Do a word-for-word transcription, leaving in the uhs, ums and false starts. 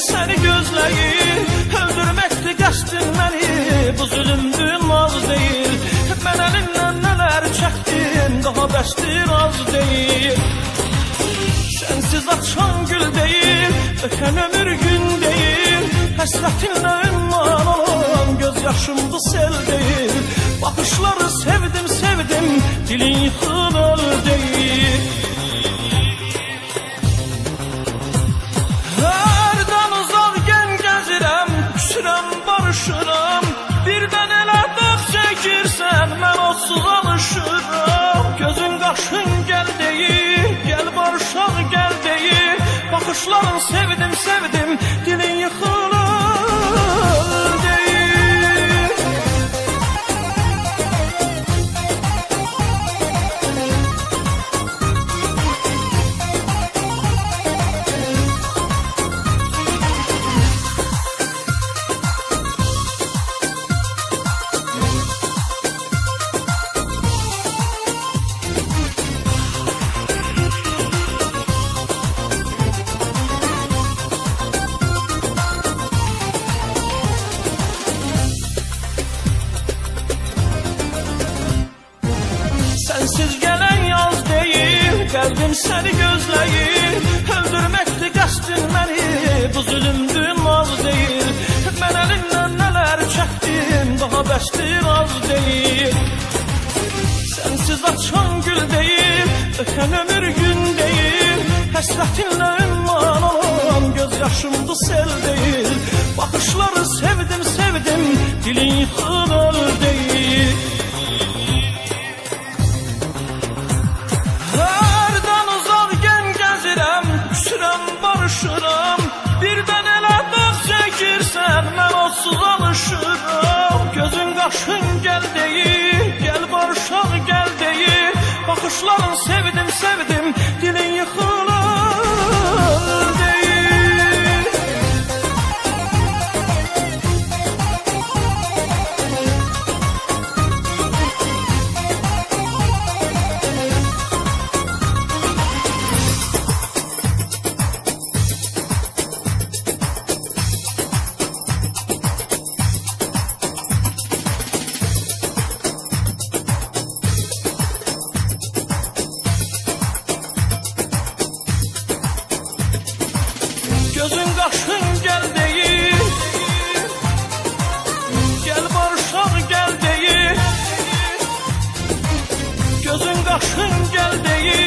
seni gözləyir, öldürməkdir qəsdin məni, bu zülümdür naz deyil. Mən əlindən nələr çəkdim, daha bəsdir az deyil. Sənsiz açan gül deyil, ötən ömür gün deyil, həsrətinlə ümman olan göz yaşımdı sel deyil. Baxışları sevdim sevdim, dilin yıxıl öl deyil. Hərdən uzaq gən gəzirəm, küsürəm barışıram, birdən elə dağ çəkirsən, mən olsuz alışıram. Gözün qaşın gəl deyir, gəl barışaq gəl deyir, baxışların sevdim sevdim, dilin yıxılır deyir. Sənsiz gələn yaz deyil, qəlbim səni gözləyir, öldürməkdir qəsdin məni, bu zülümdür naz deyil. Mən əlindən nələr çəkdim, daha bəsdir az deyil. Sənsiz açan gül deyil, ötən ömür gün deyil, həsrətinlə ümman olan göz yaşımdı sel deyil. Baxışları sevdim sevdim, dilin yıxıl öl deyil. Birdən elə dağ çəkirsən, mən olsuz alışıram. Gözün qaşın gəl deyir, gəl barışaq gəl deyir, baxışların sevdim sevdim, dilin yıxılır deyir. Gözün qaşın gəl deyir, gəl barışaq gəl deyir, gözün qaşın gəl deyir,